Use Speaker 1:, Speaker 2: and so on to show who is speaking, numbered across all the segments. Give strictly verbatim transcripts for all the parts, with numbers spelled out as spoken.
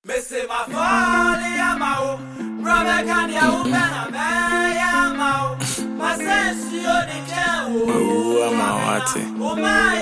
Speaker 1: Missy my folly, I'm out. Brother, can you open a man? I'm out. My sense, you're the cow.
Speaker 2: Oh, I'm out.
Speaker 1: Oh, my,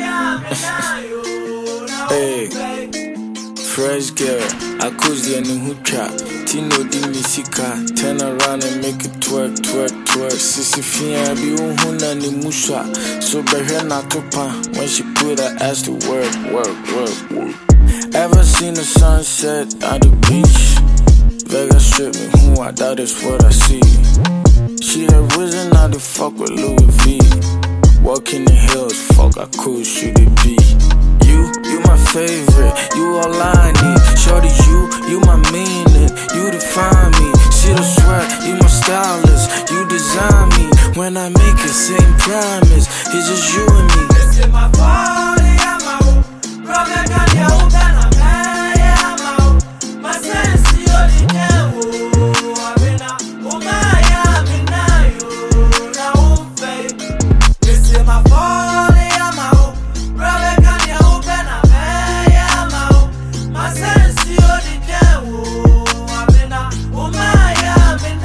Speaker 2: Hey, fresh girl, I cause the new trap. Tino di misika, turn around and make it twerk, twerk, twerk. Sissy Fia be unhuna ni musha. So behe na topa when she put her ass to work, work, work, work. Ever seen the sunset at the beach? Vegas strip me, who I doubt is what I see. She had risen out the fuck with Louis V. Walking the hills, fuck, I could shoot it be. You, you my favorite, you all I need. Shorty, you, you my meaning, you define me. See the sweat, you my stylist, you design me. When I make it, same promise, it's just you and me.
Speaker 1: This is my body, I'm out. Brother, can you open a man? I'm out. My sense, you're the cow. I've been out. Oh, my, I'm in now. Now, fake. This is my body, I'm out. Brother, can you open a man? I'm out. My sense, you're the cow. I've been out. Oh, my, I'm in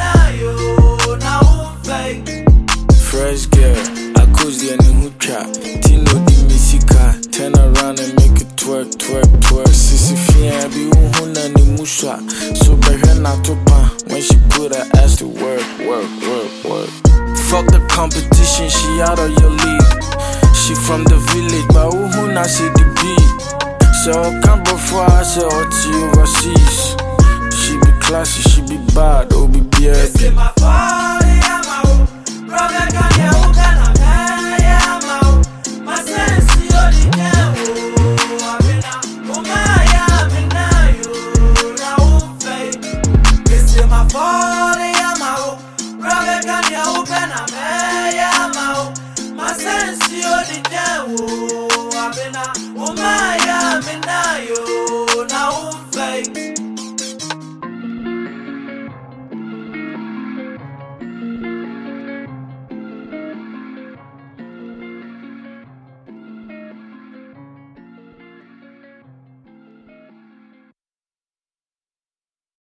Speaker 1: now. Fake.
Speaker 2: Fresh girl, I cause the new trap. Tino di misika, turn around and make it twerk, twerk, twerk. Sissy Fia be unhuna ni musha. So behe na topa when she put her ass to work, work, work, work. Fuck the competition, she out of your league. She from the village, but unhuna say the beat. So come before I say all to overseas. She be classy, she be bad, oh be
Speaker 1: This is
Speaker 2: baby.
Speaker 1: my body, I'm out. Brother, can you open a man? I'm out. My sense, you're the cow. I've been out. Oh, my, I'm in now. Fake. This is my body, I'm out. Brother, can you open a man? I'm out. My sense, you're the cow. I've been out. Oh, my, I'm in now. Fake.